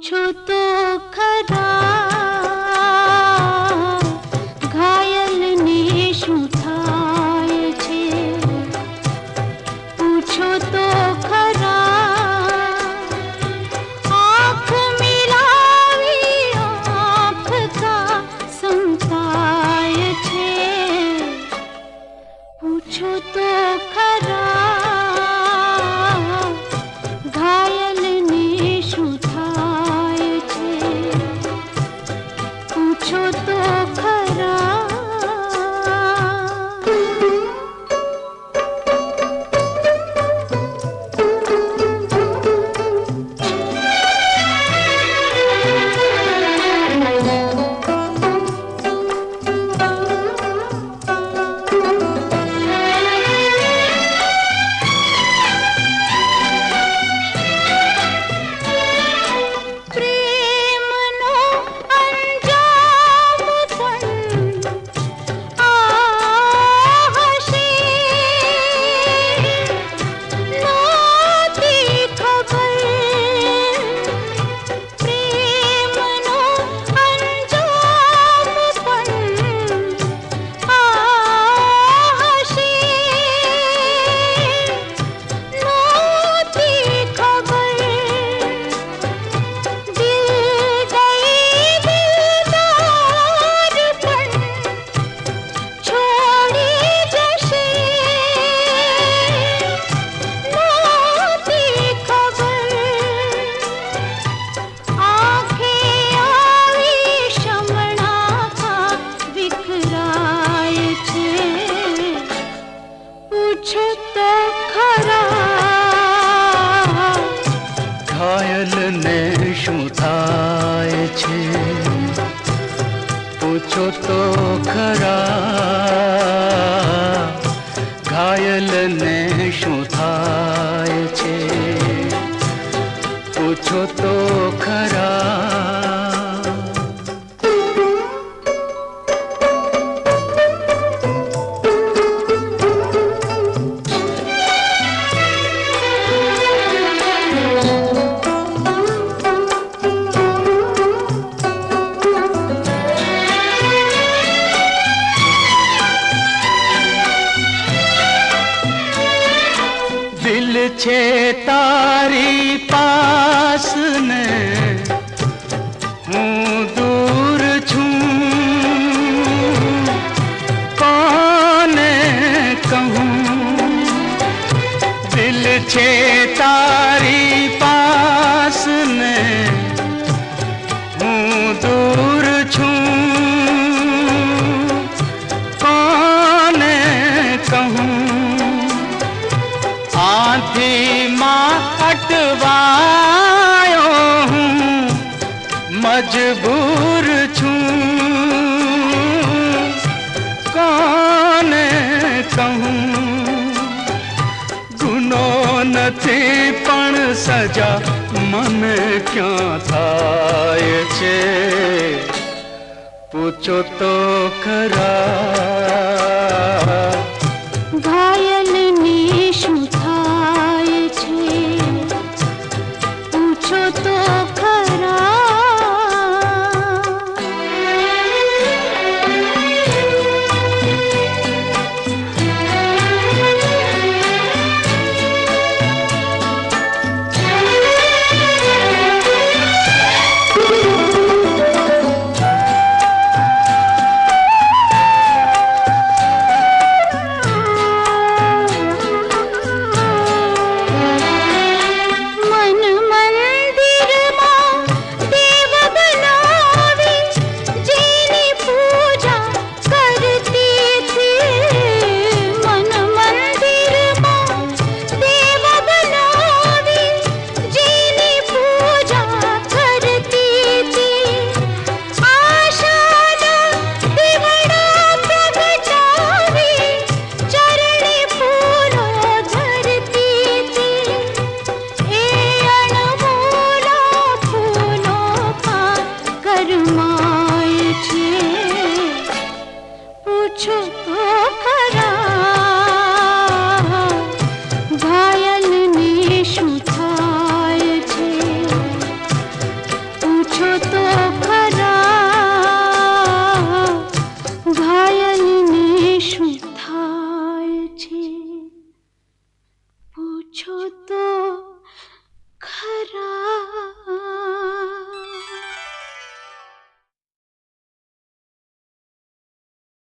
पूछो तो खरा घायल ने શું થાય છે पूछो तो खरा आँख मिलावी आँख का संताय छे पूछो तो खरा घायल ने શું થાય છે पूछो तो खरा पूछो तो खरा घायल ने શું થાય છે પૂછો તો ખરા ઘાયલ ને શું થાય છે પૂછો તો ખરા दिल छे तारी पास ने हूँ दूर छूं कोने कहूँ दिल छे तारी पास ने हूँ दूर छूं कोने कहूँ आँधी माँ अटवायो हूँ मजबूर छूं कोने कहूँ गुनो नथी पण सजा मने क्यों थाय छे पूछो तो खरा घायल